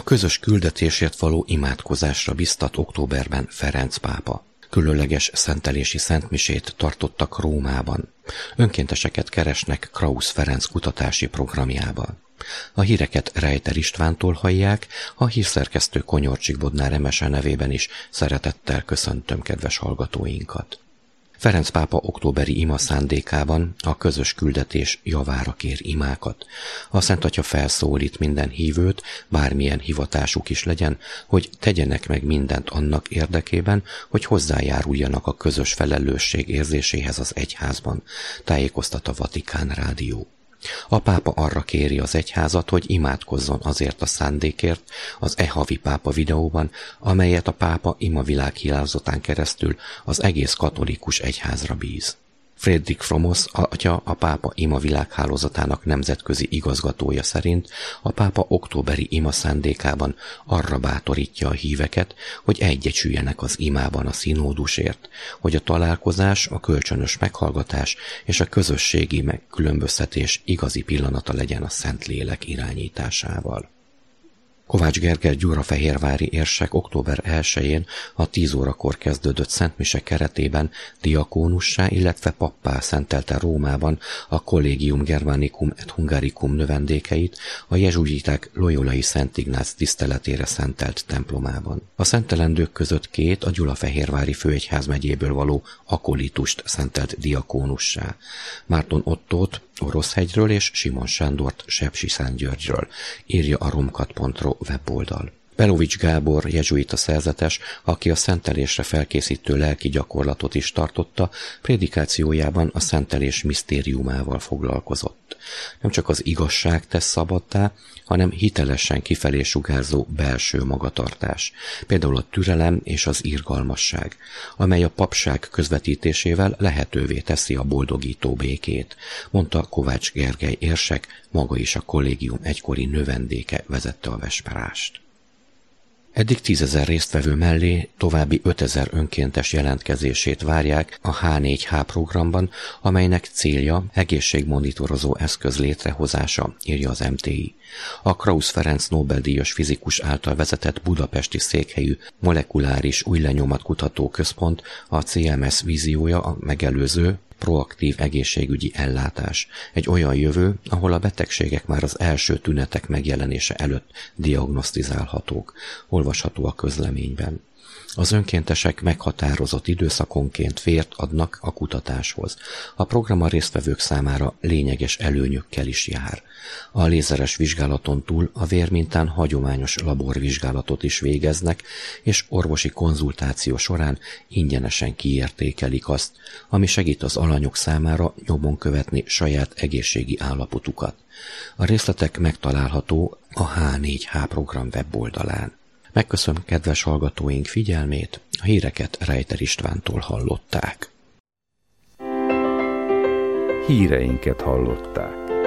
közös küldetésért való imádkozásra biztat októberben Ferenc pápa. Különleges szentelési szentmisét tartottak Rómában. Önkénteseket keresnek Krausz Ferenc kutatási programjában. A híreket Rejter Istvántól hallják, a hírszerkesztő Konyorcsik Bodnár Emese nevében is szeretettel köszöntöm kedves hallgatóinkat. Ferenc pápa októberi ima szándékában a közös küldetés javára kér imákat. A Szent Atya felszólít minden hívőt, bármilyen hivatásuk is legyen, hogy tegyenek meg mindent annak érdekében, hogy hozzájáruljanak a közös felelősség érzéséhez az egyházban, tájékoztat a Vatikán Rádió. A pápa arra kéri az egyházat, hogy imádkozzon azért a szándékért az havi pápa videóban, amelyet a pápa ima világhálózatán keresztül az egész katolikus egyházra bíz. Friedrich Fromos atya, a pápa ima világhálózatának nemzetközi igazgatója szerint a pápa októberi ima szándékában arra bátorítja a híveket, hogy egyesüljenek az imában a színódusért, hogy a találkozás, a kölcsönös meghallgatás és a közösségi megkülönböztetés igazi pillanata legyen a Szentlélek irányításával. Kovács Gergely gyulafehérvári érsek október 1-én a 10 órakor kezdődött szentmise keretében diakónussá, illetve pappá szentelte Rómában a Collegium Germanicum et Hungaricum növendékeit a jezsuiták Loyolai Szent Ignác tiszteletére szentelt templomában. A szentelendők között 2 a Gyulafehérvári főegyházmegyéből való akolitust szentelt diakónussá, Márton Ottót Oroszhegyről és Simon Sándort Sepsiszentgyörgyről, írja a romkat.ro weboldal. Belovics Gábor jezsuita szerzetes, aki a szentelésre felkészítő lelki gyakorlatot is tartotta, prédikációjában a szentelés misztériumával foglalkozott. Nem csak az igazság tesz szabaddá, hanem hitelesen kifelé sugárzó belső magatartás, például a türelem és az irgalmasság, amely a papság közvetítésével lehetővé teszi a boldogító békét, mondta Kovács Gergely érsek, maga is a kollégium egykori növendéke vezette a vesperást. Eddig 10 000 résztvevő mellé további 5 000 önkéntes jelentkezését várják a H4H programban, amelynek célja egészségmonitorozó eszköz létrehozása, írja az MTI. A Krausz Ferenc Nobel-díjas fizikus által vezetett budapesti székhelyű molekuláris újlenyomatkutató központ, a CMS víziója a megelőző, proaktív egészségügyi ellátás. Egy olyan jövő, ahol a betegségek már az első tünetek megjelenése előtt diagnosztizálhatók, olvasható a közleményben. Az önkéntesek meghatározott időszakonként vért adnak a kutatáshoz. A program a résztvevők számára lényeges előnyökkel is jár. A lézeres vizsgálaton túl a vérmintán hagyományos laborvizsgálatot is végeznek, és orvosi konzultáció során ingyenesen kiértékelik azt, ami segít az alanyok számára nyomon követni saját egészségi állapotukat. A részletek megtalálható a H4H program weboldalán. Megköszönöm kedves hallgatóink figyelmét, a híreket Rejter Istvántól hallották. Híreinket hallották.